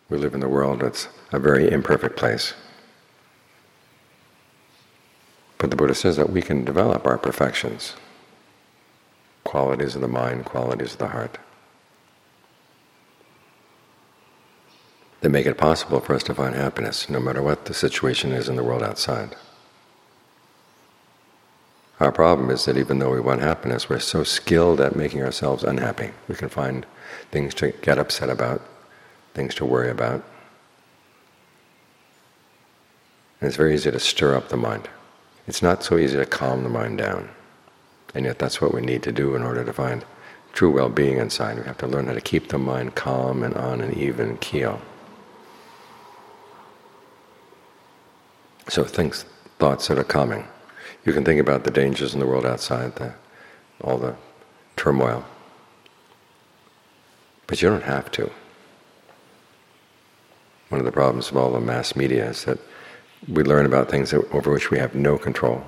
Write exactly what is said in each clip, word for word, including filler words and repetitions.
We live in the world that's a very imperfect place. But the Buddha says that we can develop our perfections, qualities of the mind, qualities of the heart, that make it possible for us to find happiness no matter what the situation is in the world outside. Our problem is that even though we want happiness, we're so skilled at making ourselves unhappy. We can find things to get upset about, things to worry about. And it's very easy to stir up the mind. It's not so easy to calm the mind down. And yet that's what we need to do in order to find true well-being inside. We have to learn how to keep the mind calm and on an even keel. So think thoughts that are calming. You can think about the dangers in the world outside, the, all the turmoil. But you don't have to. One of the problems of all the mass media is that we learn about things that, over which we have no control.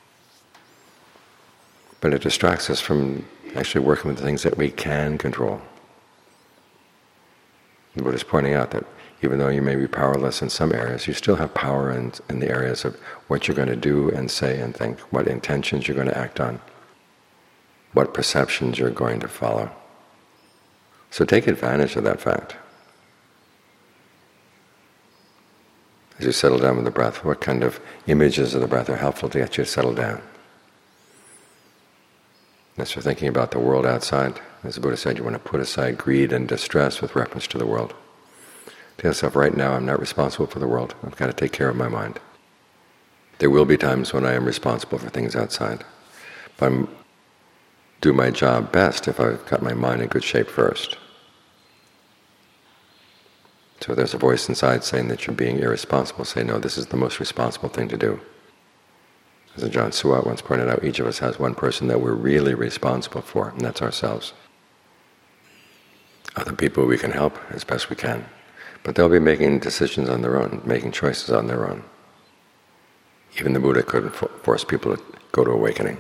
But it distracts us from actually working with the things that we can control. The Buddha is pointing out that even though you may be powerless in some areas, you still have power in, in the areas of what you're going to do and say and think, what intentions you're going to act on, what perceptions you're going to follow. So take advantage of that fact. As you settle down with the breath, what kind of images of the breath are helpful to get you to settle down? As you're thinking about the world outside, as the Buddha said, you want to put aside greed and distress with reference to the world. Tell yourself, right now I'm not responsible for the world. I've got to take care of my mind. There will be times when I am responsible for things outside. But I do my job best if I've got my mind in good shape first. So if there's a voice inside saying that you're being irresponsible, say, no, this is the most responsible thing to do. As Ajahn Suwat once pointed out, each of us has one person that we're really responsible for, and that's ourselves. Other people we can help as best we can, but they'll be making decisions on their own, making choices on their own. Even the Buddha couldn't force people to go to awakening.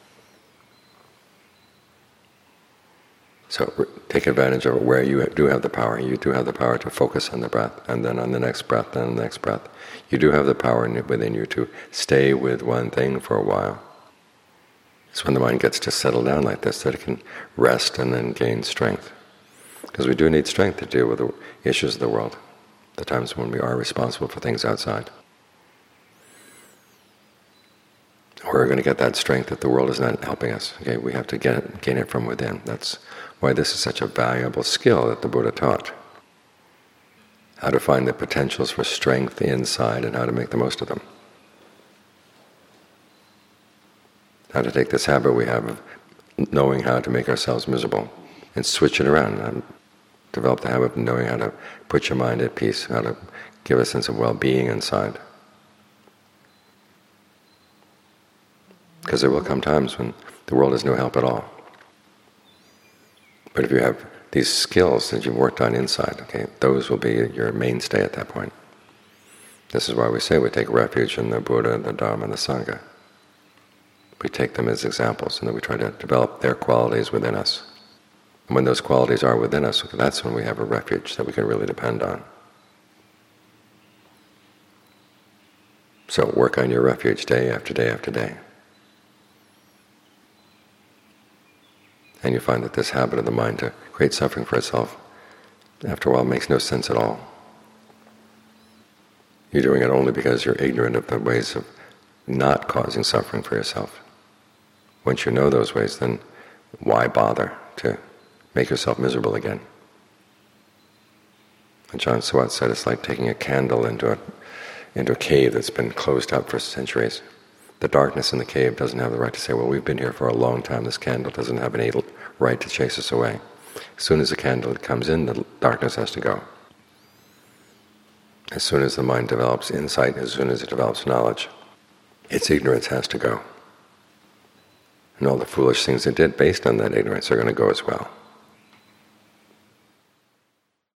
So take advantage of it where you do have the power. You do have the power to focus on the breath, and then on the next breath, then on the next breath. You do have the power within you to stay with one thing for a while. It's when the mind gets to settle down like this that it can rest and then gain strength. Because we do need strength to deal with the issues of the world, the times when we are responsible for things outside. We're going to get that strength if the world is not helping us. Okay, we have to get it, gain it from within. That's why this is such a valuable skill that the Buddha taught. How to find the potentials for strength inside and how to make the most of them. How to take this habit we have of knowing how to make ourselves miserable and switch it around and develop the habit of knowing how to put your mind at peace, how to give a sense of well-being inside. Because there will come times when the world is no help at all. But if you have these skills that you've worked on inside, okay, those will be your mainstay at that point. This is why we say we take refuge in the Buddha, the Dharma, and the Sangha. We take them as examples, and then we try to develop their qualities within us. And when those qualities are within us, that's when we have a refuge that we can really depend on. So work on your refuge day after day after day. And you find that this habit of the mind to create suffering for itself, after a while, makes no sense at all. You're doing it only because you're ignorant of the ways of not causing suffering for yourself. Once you know those ways, then why bother to make yourself miserable again? And Ajahn Suwat said it's like taking a candle into a, into a cave that's been closed up for centuries. The darkness in the cave doesn't have the right to say, well, we've been here for a long time, this candle doesn't have any right to chase us away. As soon as the candle comes in, the darkness has to go. As soon as the mind develops insight, as soon as it develops knowledge, its ignorance has to go. And all the foolish things it did based on that ignorance are going to go as well.